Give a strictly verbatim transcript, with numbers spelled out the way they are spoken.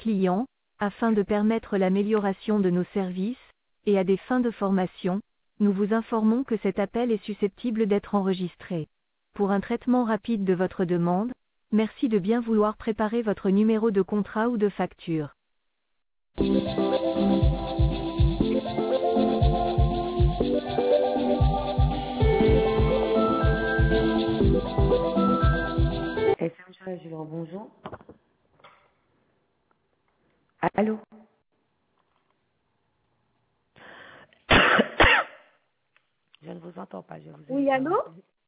clients, afin de permettre l'amélioration de nos services, et à des fins de formation, nous vous informons que cet appel est susceptible d'être enregistré. Pour un traitement rapide de votre demande, merci de bien vouloir préparer votre numéro de contrat ou de facture. S M G, je leur bonjour. Allô? Je ne vous entends pas, je vous ai Oui, allô?